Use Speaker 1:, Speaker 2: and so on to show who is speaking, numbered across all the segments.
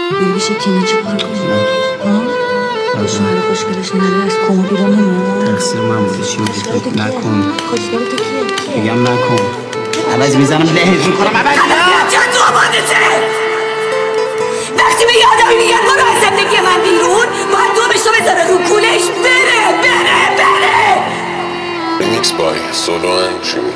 Speaker 1: بشه تیمه چه کار کنیم؟ شوهر خوشگلش نره از کمو بیرون نمیاد.
Speaker 2: تقصیر من بوده. چی میگی؟ نکن.
Speaker 1: خوشگل تو کیه؟
Speaker 2: میگم نکن. عوض میزنم لهج میکنم. عوض
Speaker 3: چند تو آمادته؟ وقتی به آدمی میگن برو از زندگی من بیرون باید دو بشو بذاره رو کولش بره.
Speaker 4: Remix by Solo and Jimmy.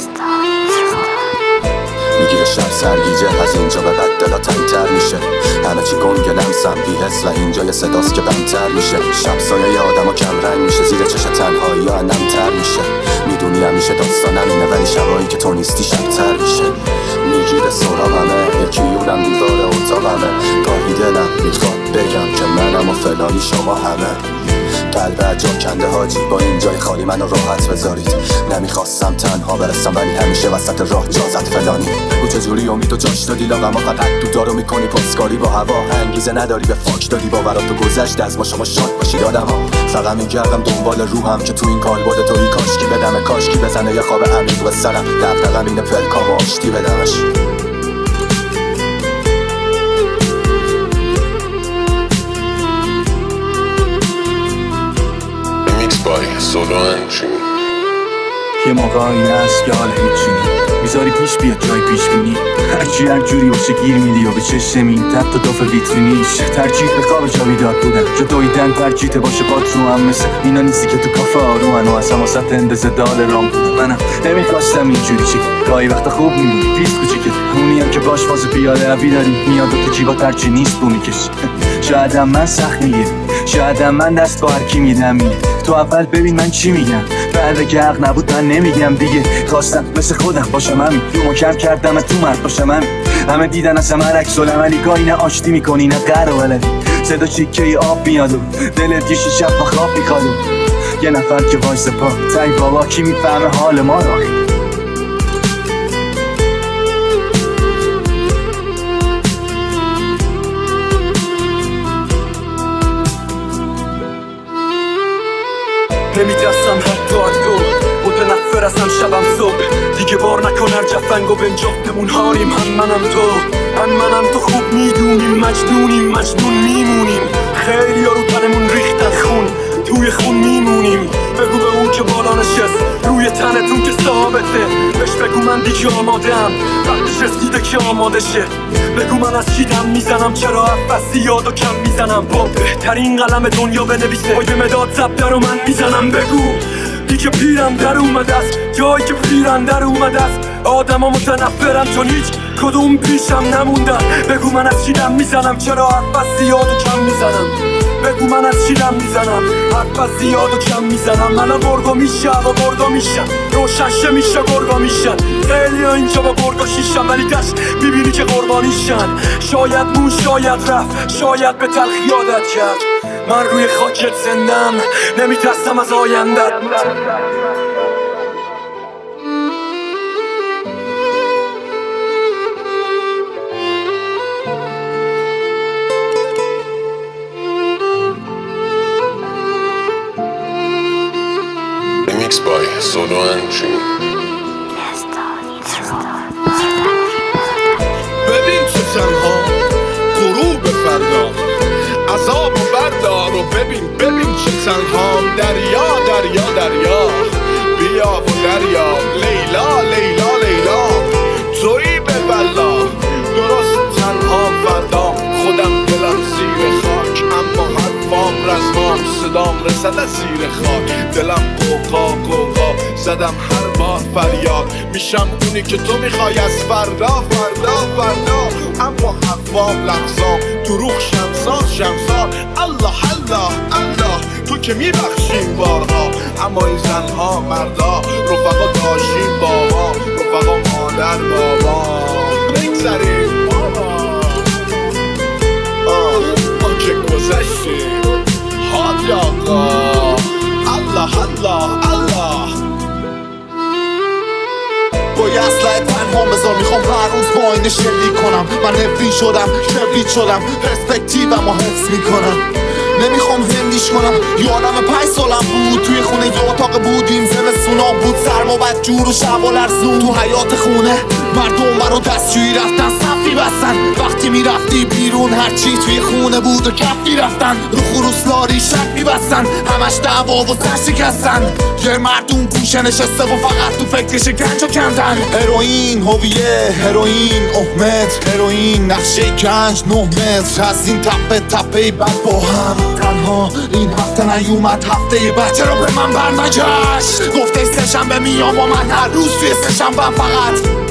Speaker 5: میگیره شب سرگیجه از اینجا به بعد دلا تنگتر میشه همه چی گنگ لمسم بی‌حس و اینجا یه صداست که بمتر میشه شب سایه آدم کم رنگ میشه زیر چش تنهایی ها نمتر میشه میدونی همیشه داستانم اینه ولی شبایی که تو نیستی شبتر میشه میگیره سراغمه یکی یونم دیوار اتاقمه گاهی دلم میخواد بگم که منم و فلانی شما همه قلب عجاب کنده حاجی با این جای خالی منو راحت بذارید نمیخواستم تنها برسم ولی همیشه وسط راه جازت فلانی بگو چجوری امیدو جاش دادی لاغم و فقط دودارو میکنی پاسکاری با هوا انگیزه نداری به فاک دادی باوراتو گذشت از ما شما شاد باشید آدم ها فقط میگردم دنبال روحم که تو این کالبد توی کاشکی بدمه کاشکی بزنه یه خواب عمیق به سرم دقدقم اینه پلکام و آشتی بدمش
Speaker 4: Solo and Jimmy.
Speaker 6: یه موقعی هست که حال هیچی میذاری پیش بیاد جای پیش بینی هرچی هر جوری باشه گیر میدی و به چشم این تب تا داف ویترینیش ترجیح به خواب جا بیدار بودن جا دویدن ترجیح باشه بات رو هم مثل اینا نیستی که تو کافه آرومن و از هماست اندازه دال رام بودن منم نمیخواستم اینجوری چی گاهی وقتا خوب میدونی ریز کوچیکه اونی هم که باش فاز پیاده روی داری میاد و تو جیبا ترچی نیست بو میکشی شایدم من سخت میگیرم شایدم من دست با هرکی میدم تو اول ببین من چی میگم بعد که حق نبود من نمیگم دیگه خواستم مثل خودم باشم همین رو مکر کردم تو مرد باشم همین همه دیدن از همه عکس العملی گاهی نه آشتی میکنی نه قهر و ولدی صدا چیکه ای آب میاد و دلت یه شب با خواب میخواد یه نفر که وایس پا تای بابا کی میفهمه حال ما رو
Speaker 7: نمیدرستم حتی از تو متنفر ازم شبم صبح دیگه بار نکن هر جفنگ و بنجافتمون هاریم هم منم تو خوب میدونیم مجنون میمونیم خیلی ها رو تنمون ریختن خون توی خون میمونیم بگو به اون که بالا نشست روی تنتون که ثابته بهش بگو من دیگه آمادم وقتش رسیده که آماده شه بگو من از چی دم میزنم چرا عفصی یاد و کم میزنم با بهترین قلم دنیا بنویسه با یه مداد زبده رو من میزنم بگو دیگه پیرم در اومده است جایی که پیرم در اومده است آدم ها متنفرم چون هیچ کدوم پیشم نموندن بگو من از چی دم میزنم چرا عفصی یاد و کم میزنم بگو من از چی دم میزنم حرف زیاد و کم میزنم من گرگا میشه و گرگا میشن روشنشه میشه گرگا میشن خیلی ها اینجا با گرگا شیشن ولی دشت میبینی که قربانیشن شاید مون شاید رفت شاید به تلخ یادت کرد من روی خاکت زندم نمیترسم از آیندت
Speaker 4: Remix by Solo and Jimmy.
Speaker 8: ببین چه تنها غروب فردا عذاب و بردار و ببین چه تنها دریا بیا و دریا لیلا تویی به بلا درست تنها فردا خودم دلم زیر خاک اما حرفام رزمام صدام رسد از زیر خاک دلم قوقا زدم هر بار فریاد میشم اونی که تو میخوای از فردا اما حرفام لحظام دروغ شمسار الله تو که میبخشیم بارها اما این زنها مردا رفقا داشتیم بابا رفقا مادر بابا بگذاریم بابا ما که گذشتیم حاج آقا الله
Speaker 9: با یه اسلحه تنها بذار میخوام هر روز با آینه شلیک کنم من نفرین شدم کبریت شدم پرسپکتیوم رو حفظ میکنم نمیخوام زندیش کنم یادم 5 سالم بود توی خونه یه اتاق بودیم زمستونا بود سرما بدجور و شب و لرزون تو حیات خونه مردم برا دستشویی رفتن صفی میبستن. وقتی میرفتی بیرون هرچی توی خونه بود و کف میرفتن. رو خروس لاری شک میبستن، همش دعوا و سر شکستن. یه مردم گوشه نشسته و فقط تو فکر شکنجا کندن. هروئین هویه، هروئین احمد، هروئین نقشه گنج 9 متر. از این تپه تپه بد با هم تنها این هفته نیومد، هفته بعد چرا به من برنگشت؟ گفته سه‌شنبه میام با من هر روز توی سه‌شنبه فقط